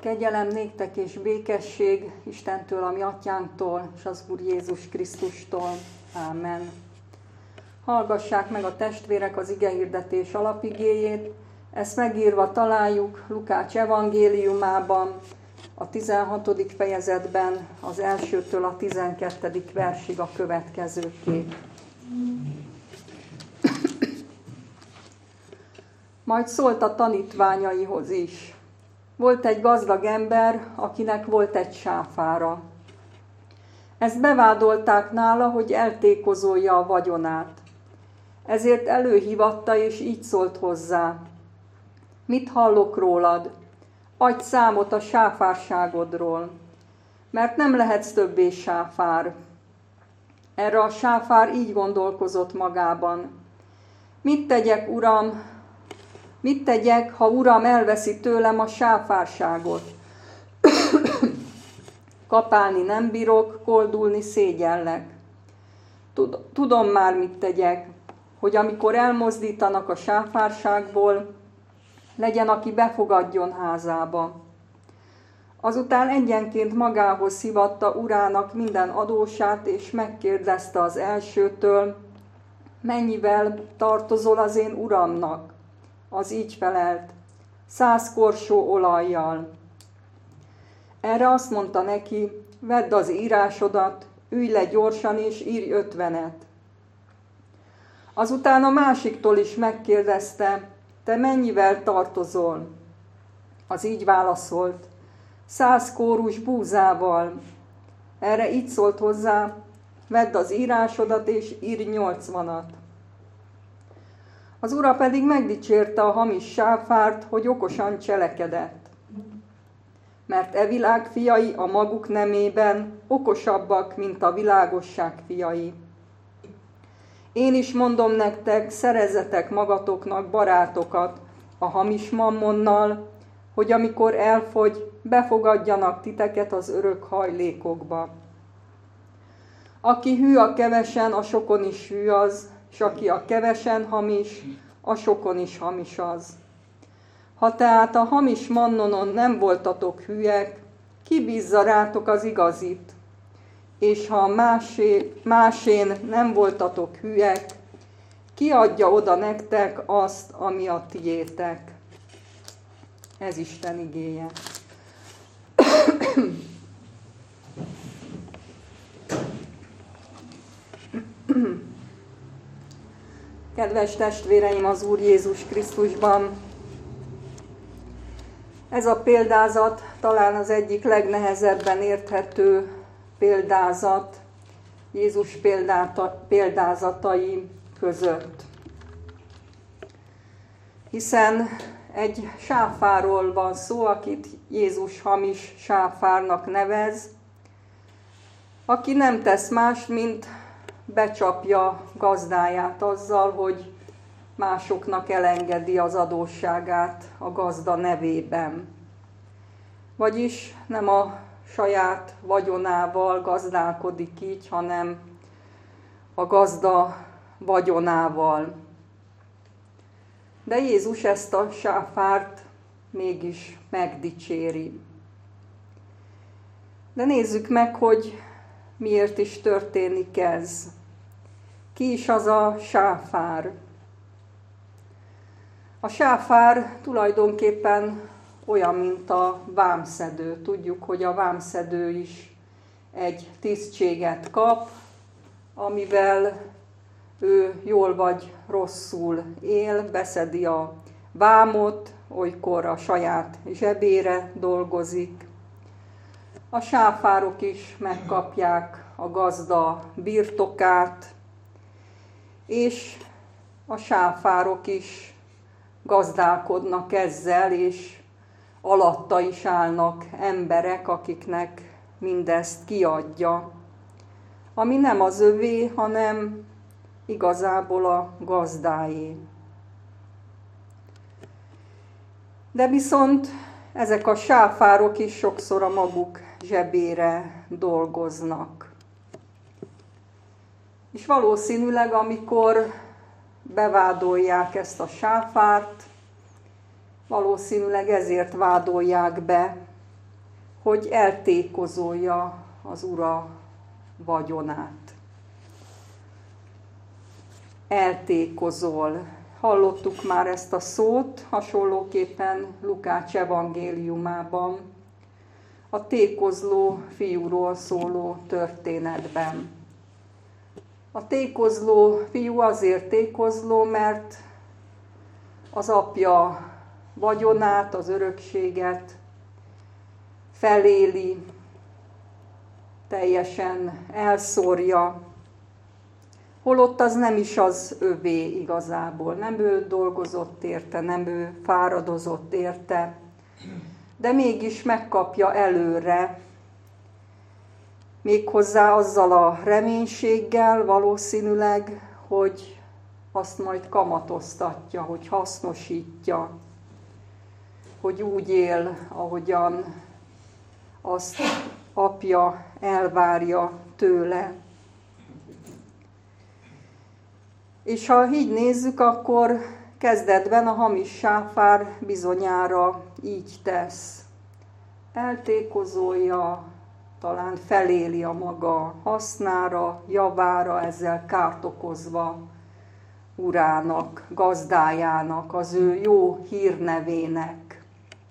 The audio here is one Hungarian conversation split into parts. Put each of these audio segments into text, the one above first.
Kegyelem néktek és békesség Istentől, a mi atyánktól, és az Úr Jézus Krisztustól. Ámen. Hallgassák meg a testvérek az igehirdetés alapigéjét. Ezt megírva találjuk Lukács evangéliumában, a 16. fejezetben, az 1-től a 12. versig a következőképp. Majd szólt a tanítványaihoz is. Volt egy gazdag ember, akinek volt egy sáfára. Ezt bevádolták nála, hogy eltékozolja a vagyonát. Ezért előhívatta, és így szólt hozzá. Mit hallok rólad? Adj számot a sáfárságodról, mert nem lehetsz többé sáfár. Erre a sáfár így gondolkozott magában. Mit tegyek, uram? Mit tegyek, ha uram elveszi tőlem a sáfárságot? Kapálni nem bírok, koldulni szégyellek. Tudom már, mit tegyek, hogy amikor elmozdítanak a sáfárságból, legyen, aki befogadjon házába. Azután egyenként magához hívatta urának minden adósát, és megkérdezte az elsőtől, mennyivel tartozol az én uramnak? Az így felelt, 100 korsó olajjal. Erre azt mondta neki, vedd az írásodat, ülj le gyorsan és írj 50-et. Azután a másiktól is megkérdezte, te mennyivel tartozol? Az így válaszolt, 100 kórus búzával. Erre így szólt hozzá, vedd az írásodat és írj 80-at. Az ura pedig megdicsérte a hamis sáfárt, hogy okosan cselekedett. Mert e világ fiai a maguk nemében okosabbak, mint a világosság fiai. Én is mondom nektek, szerezzetek magatoknak barátokat a hamis mammonnal, hogy amikor elfogy, befogadjanak titeket az örök hajlékokba. Aki hű a kevesen, a sokon is hű az, és aki a kevesen hamis, a sokon is hamis az. Ha tehát a hamis mannonon nem voltatok hűek, ki bízza rátok az igazit? És ha másén nem voltatok hűek, ki adja oda nektek azt, ami a tiétek? Ez Isten igéje. Kedves testvéreim az Úr Jézus Krisztusban! Ez a példázat talán az egyik legnehezebben érthető példázat Jézus példázatai között. Hiszen egy sáfárról van szó, akit Jézus hamis sáfárnak nevez, aki nem tesz más, mint becsapja gazdáját azzal, hogy másoknak elengedi az adósságát a gazda nevében. Vagyis nem a saját vagyonával gazdálkodik így, hanem a gazda vagyonával. De Jézus ezt a sáfárt mégis megdicséri. De nézzük meg, hogy miért is történik ez. Ki is az a sáfár? A sáfár tulajdonképpen olyan, mint a vámszedő. Tudjuk, hogy a vámszedő is egy tisztséget kap, amivel ő jól vagy rosszul él, beszedi a vámot, olykor a saját zsebére dolgozik. A sáfárok is megkapják a gazda birtokát, és a sáfárok is gazdálkodnak ezzel, és alatta is állnak emberek, akiknek mindezt kiadja, ami nem az övé, hanem igazából a gazdáé. De viszont ezek a sáfárok is sokszor a maguk zsebére dolgoznak. És valószínűleg, amikor bevádolják ezt a sáfárt, valószínűleg ezért vádolják be, hogy eltékozolja az ura vagyonát. Eltékozol. Hallottuk már ezt a szót, hasonlóképpen Lukács evangéliumában, a tékozló fiúról szóló történetben. A tékozló fiú azért tékozló, mert az apja vagyonát, az örökséget feléli, teljesen elszórja, holott az nem is az övé igazából. Nem ő dolgozott érte, nem ő fáradozott érte, de mégis megkapja előre, méghozzá azzal a reménységgel valószínűleg, hogy azt majd kamatoztatja, hogy hasznosítja, hogy úgy él, ahogyan azt apja elvárja tőle. És ha így nézzük, akkor kezdetben a hamis sáfár bizonyára így tesz. Eltékozolja, talán feléli a maga hasznára, javára, ezzel kárt okozva urának, gazdájának, az ő jó hírnevének.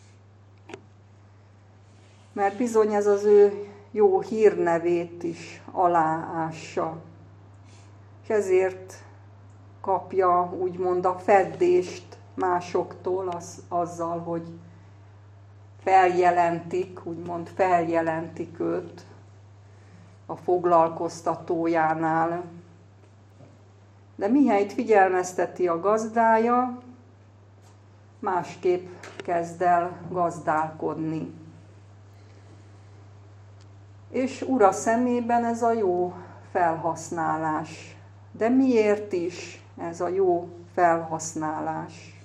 Mert bizony ez az ő jó hírnevét is aláássa. És ezért kapja úgymond a feddést másoktól azzal, hogy feljelentik őt a foglalkoztatójánál. De mihelyt figyelmezteti a gazdája, másképp kezd el gazdálkodni. És ura szemében ez a jó felhasználás. De miért is ez a jó felhasználás?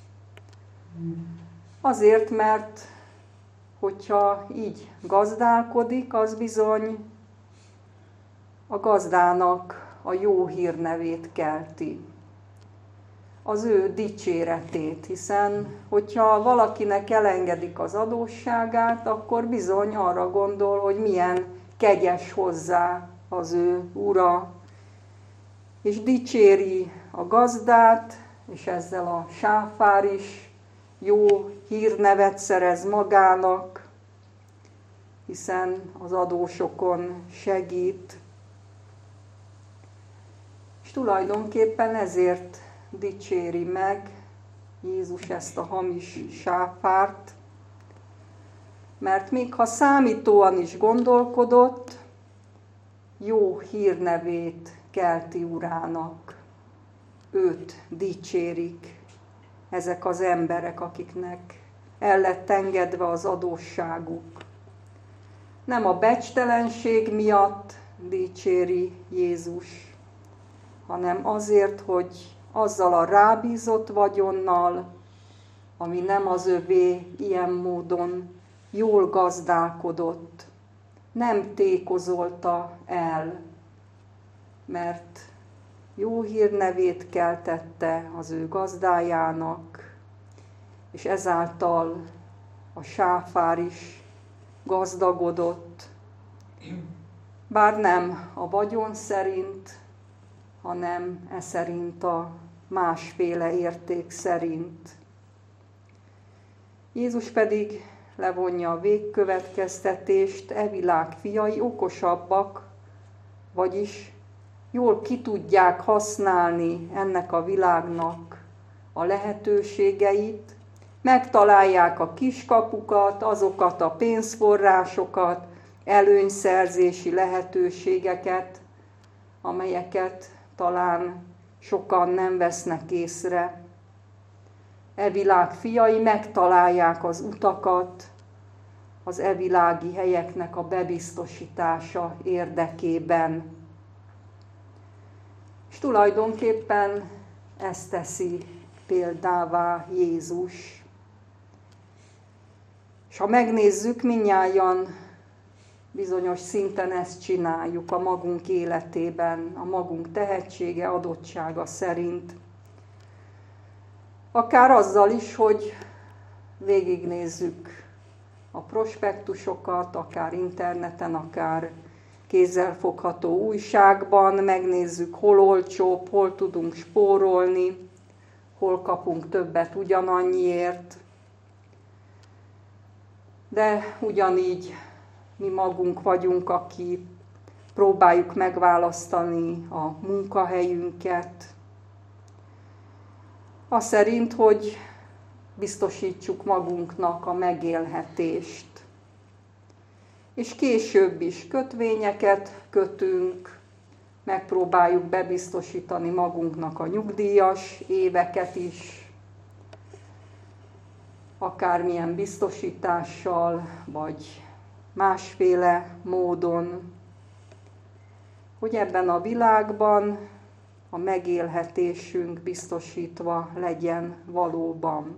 Azért, mert hogyha így gazdálkodik, az bizony a gazdának a jó hírnevét kelti, az ő dicséretét, hiszen hogyha valakinek elengedik az adósságát, akkor bizony arra gondol, hogy milyen kegyes hozzá az ő ura, és dicséri a gazdát, és ezzel a sáfár is jó hírnevet szerez magának, hiszen az adósokon segít. És tulajdonképpen ezért dicséri meg Jézus ezt a hamis sáfárt, mert még ha számítóan is gondolkodott, jó hírnevét kelti urának. Őt dicsérik ezek az emberek, akiknek el lett engedve az adósságuk. Nem a becstellenség miatt dicséri Jézus, hanem azért, hogy azzal a rábízott vagyonnal, ami nem az övé, ilyen módon jól gazdálkodott, nem tékozolta el, mert jó hírnevét keltette az ő gazdájának, és ezáltal a sáfár is gazdagodott, bár nem a vagyon szerint, hanem szerint a másféle érték szerint. Jézus pedig levonja a végkövetkeztetést, e világ fiai okosabbak, vagyis jól ki tudják használni ennek a világnak a lehetőségeit, megtalálják a kiskapukat, azokat a pénzforrásokat, előnyszerzési lehetőségeket, amelyeket talán sokan nem vesznek észre. E világ fiai megtalálják az utakat az e világi helyeknek a bebiztosítása érdekében. És tulajdonképpen ezt teszi példává Jézus. És ha megnézzük, mindnyájan bizonyos szinten ezt csináljuk a magunk életében, a magunk tehetsége, adottsága szerint. Akár azzal is, hogy végignézzük a prospektusokat, akár interneten, akár kézzelfogható újságban, megnézzük, hol olcsóbb, hol tudunk spórolni, hol kapunk többet ugyanannyiért. De ugyanígy mi magunk vagyunk, aki próbáljuk megválasztani a munkahelyünket, az szerint, hogy biztosítsuk magunknak a megélhetést. És később is kötvényeket kötünk, megpróbáljuk bebiztosítani magunknak a nyugdíjas éveket is, akármilyen biztosítással, vagy másféle módon, hogy ebben a világban a megélhetésünk biztosítva legyen valóban.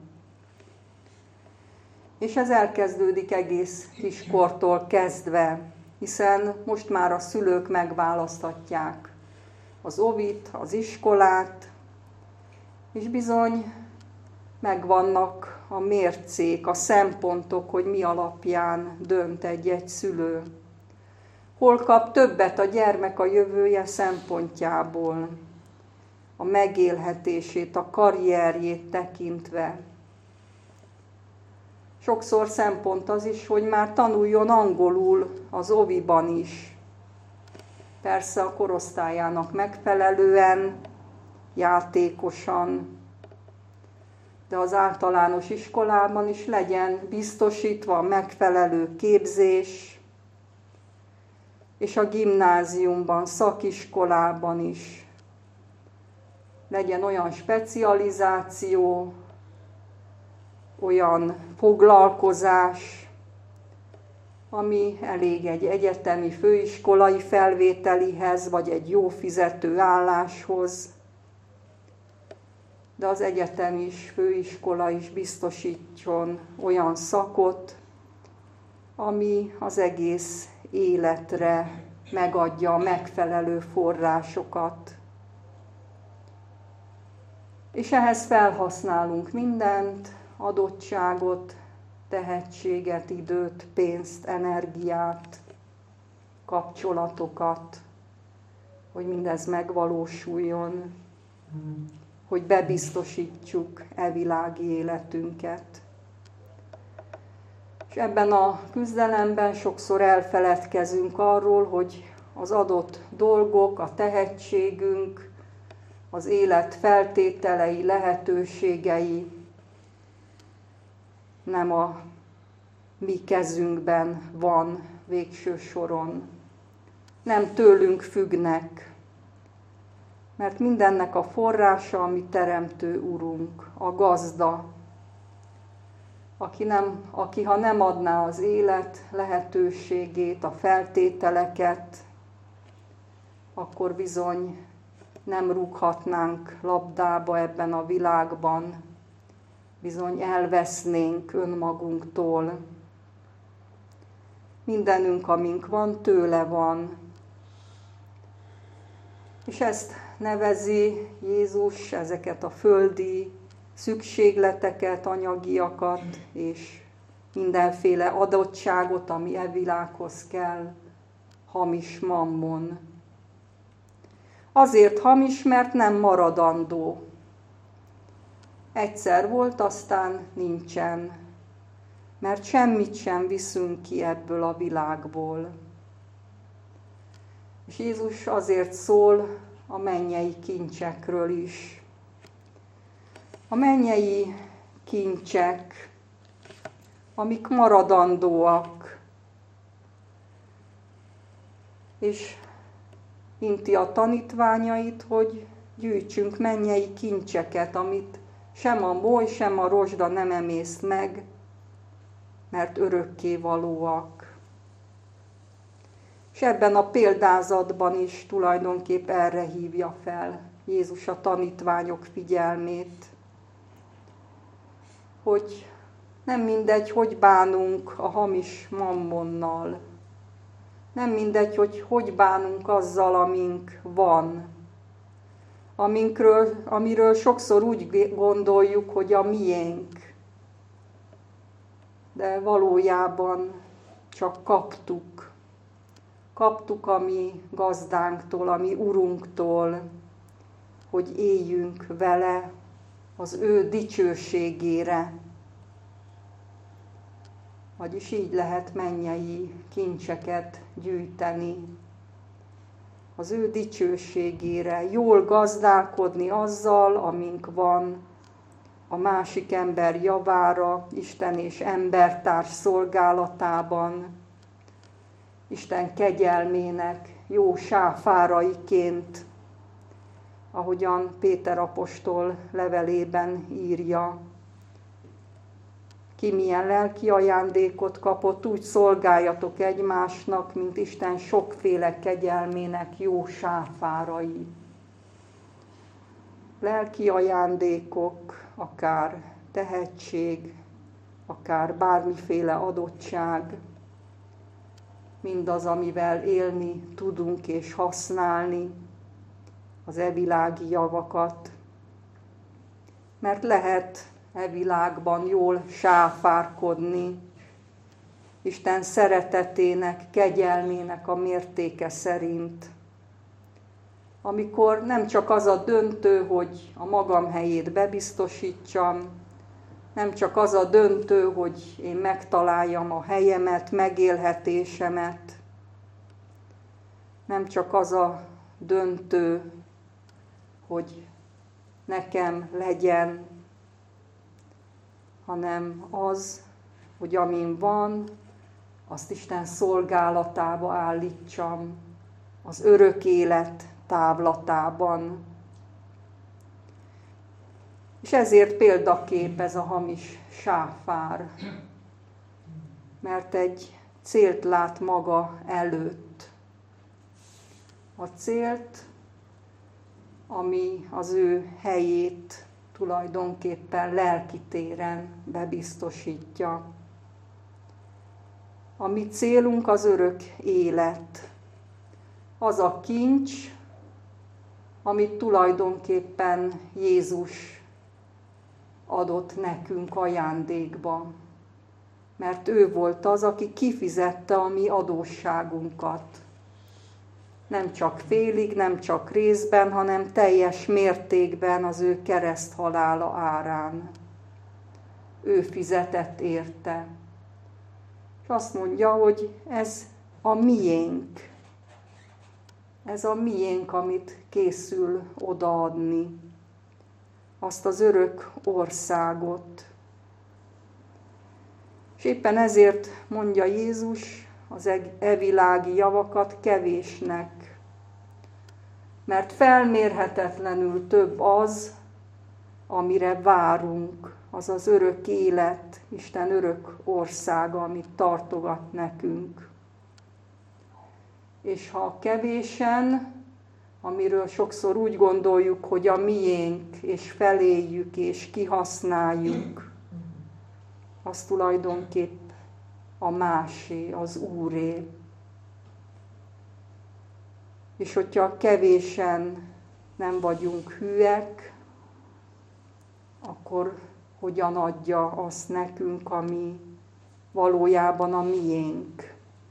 És ez elkezdődik egész kiskortól kezdve, hiszen most már a szülők megválaszthatják az óvit, az iskolát, és bizony megvannak a mércék, a szempontok, hogy mi alapján dönt egy szülő. Hol kap többet a gyermek a jövője szempontjából, a megélhetését, a karrierjét tekintve. Sokszor szempont az is, hogy már tanuljon angolul az óviban is. Persze a korosztályának megfelelően, játékosan, de az általános iskolában is legyen biztosítva a megfelelő képzés, és a gimnáziumban, szakiskolában is legyen olyan specializáció, olyan foglalkozás, ami elég egy egyetemi főiskolai felvételihez, vagy egy jó fizető álláshoz, de az egyetem is, főiskola is biztosítson olyan szakot, ami az egész életre megadja a megfelelő forrásokat. És ehhez felhasználunk mindent, adottságot, tehetséget, időt, pénzt, energiát, kapcsolatokat, hogy mindez megvalósuljon, hogy bebiztosítsuk világi életünket. És ebben a küzdelemben sokszor elfeledkezünk arról, hogy az adott dolgok, a tehetségünk, az élet feltételei, lehetőségei nem a mi kezünkben van végső soron. Nem tőlünk függnek, mert mindennek a forrása a mi teremtő Urunk, a gazda, aki ha nem adná az élet lehetőségét, a feltételeket, akkor bizony nem rúghatnánk labdába ebben a világban, bizony elvesznénk önmagunktól. Mindenünk, amink van, tőle van. És ezt nevezi Jézus, ezeket a földi szükségleteket, anyagiakat, és mindenféle adottságot, ami e világhoz kell, hamis mammon. Azért hamis, mert nem maradandó. Egyszer volt, aztán nincsen, mert semmit sem viszünk ki ebből a világból. És Jézus azért szól a mennyei kincsekről is. A mennyei kincsek, amik maradandóak, és inti a tanítványait, hogy gyűjtsünk mennyei kincseket, amit sem a moly, sem a rozsda nem emészt meg, mert örökkévalóak. És ebben a példázatban is tulajdonképp erre hívja fel Jézus a tanítványok figyelmét, hogy nem mindegy, hogy bánunk a hamis mammonnal, nem mindegy, hogy bánunk azzal, amink van, amiről sokszor úgy gondoljuk, hogy a miénk. de valójában csak kaptuk. Kaptuk a mi gazdánktól, a mi urunktól, hogy éljünk vele az ő dicsőségére. Vagyis így lehet mennyei kincseket gyűjteni. Az ő dicsőségére, jól gazdálkodni azzal, amink van, a másik ember javára, Isten és embertárs szolgálatában, Isten kegyelmének jó sáfáraiként, ahogyan Péter apostol levelében írja. Ki milyen lelki ajándékot kapott, úgy szolgáljatok egymásnak, mint Isten sokféle kegyelmének jó sáfárai. Lelki ajándékok, akár tehetség, akár bármiféle adottság, mindaz, amivel élni tudunk és használni az evilági javakat. Mert lehet e világban jól sáfárkodni, Isten szeretetének, kegyelmének a mértéke szerint. Amikor nem csak az a döntő, hogy a magam helyét bebiztosítsam, nem csak az a döntő, hogy én megtaláljam a helyemet, megélhetésemet, nem csak az a döntő, hogy nekem legyen, hanem az, hogy amin van, azt Isten szolgálatába állítsam, az örök élet távlatában. És ezért példakép ez a hamis sáfár, mert egy célt lát maga előtt. A célt, ami az ő helyét tulajdonképpen lelki téren bebiztosítja. A mi célunk az örök élet. Az a kincs, amit tulajdonképpen Jézus adott nekünk ajándékba. Mert ő volt az, aki kifizette a mi adósságunkat. Nem csak félig, nem csak részben, hanem teljes mértékben az ő kereszthalála árán. Ő fizetett érte. És azt mondja, hogy ez a miénk. Ez a miénk, amit készül odaadni. Azt az örök országot. És éppen ezért mondja Jézus az evilági javakat kevésnek. Mert felmérhetetlenül több az, amire várunk, az az örök élet, Isten örök országa, amit tartogat nekünk. És ha kevésen, amiről sokszor úgy gondoljuk, hogy a miénk, és feléljük, és kihasználjuk, az tulajdonképp a másé, az Úré. És hogyha kevésen nem vagyunk hűek, akkor hogyan adja azt nekünk, ami valójában a miénk.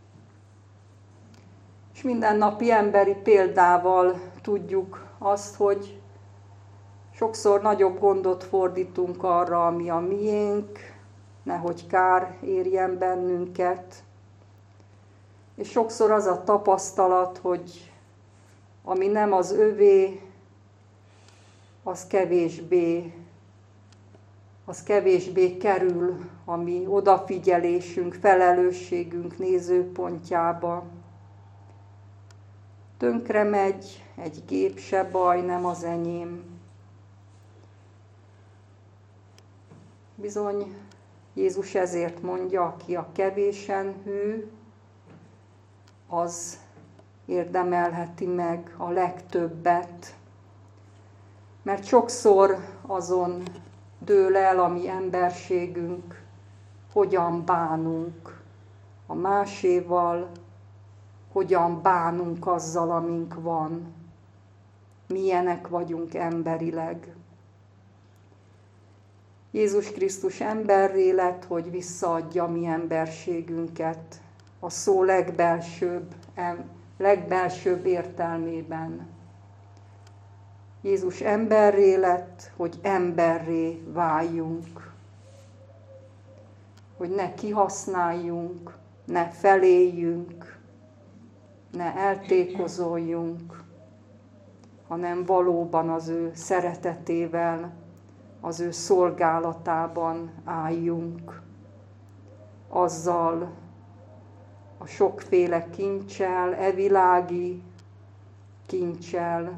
És mindennapi emberi példával tudjuk azt, hogy sokszor nagyobb gondot fordítunk arra, ami a miénk, nehogy kár érjen bennünket. És sokszor az a tapasztalat, hogy ami nem az övé, az kevésbé kerül a mi odafigyelésünk, felelősségünk nézőpontjába. Tönkre megy, egy gép se baj, nem az enyém. Bizony, Jézus ezért mondja, aki a kevésen hű, az érdemelheti meg a legtöbbet. Mert sokszor azon dől el a mi emberségünk, hogyan bánunk a máséval, hogyan bánunk azzal, amink van. Milyenek vagyunk emberileg. Jézus Krisztus emberré lett, hogy visszaadja mi emberségünket a szó legbelsőbb értelmében. Jézus emberré lett, hogy emberré váljunk. Hogy ne kihasználjunk, ne feléljünk, ne eltékozoljunk, hanem valóban az ő szeretetével, az ő szolgálatában álljunk. Azzal a sokféle kincsel, evilági kincsel,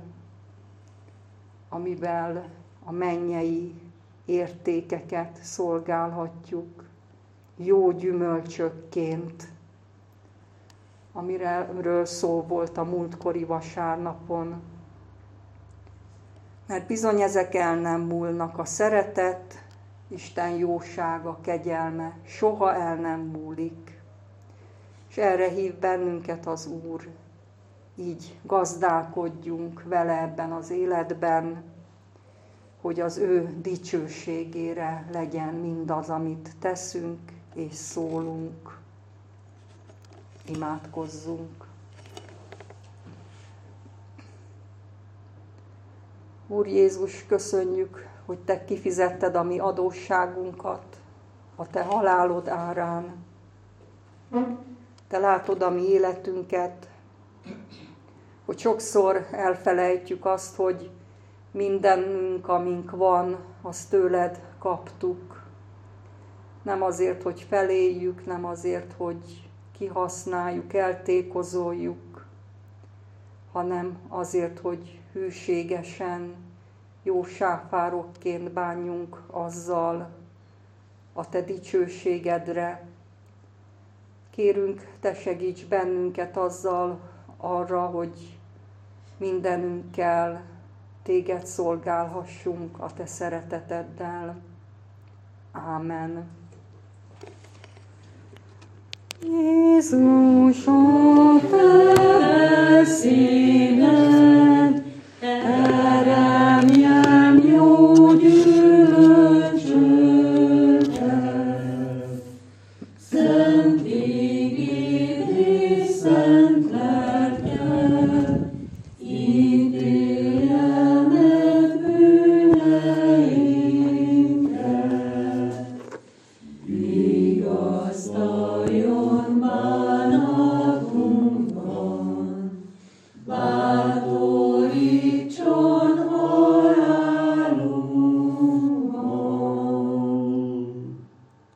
amivel a mennyei értékeket szolgálhatjuk, jó gyümölcsökként, amiről szó volt a múltkori vasárnapon. Mert bizony ezek el nem múlnak, a szeretet, Isten jósága, kegyelme soha el nem múlik. És erre hív bennünket az Úr, így gazdálkodjunk vele ebben az életben, hogy az ő dicsőségére legyen mindaz, amit teszünk és szólunk. Imádkozzunk. Úr Jézus, köszönjük, hogy Te kifizetted a mi adósságunkat a Te halálod árán. Te látod a mi életünket, hogy sokszor elfelejtjük azt, hogy mindenünk, amink van, azt tőled kaptuk. Nem azért, hogy feléljük, nem azért, hogy kihasználjuk, eltékozoljuk, hanem azért, hogy hűségesen, jó sáfárokként bánjunk azzal a Te dicsőségedre. Kérünk, Te segíts bennünket azzal arra, hogy mindenünkkel Téged szolgálhassunk a Te szereteteddel. Ámen. Jézus, a Te színed, teremjen jó gyümölcsöket. Szent igéd és szent lelked, ítélje meg bűneinket. Vigasztaljon bár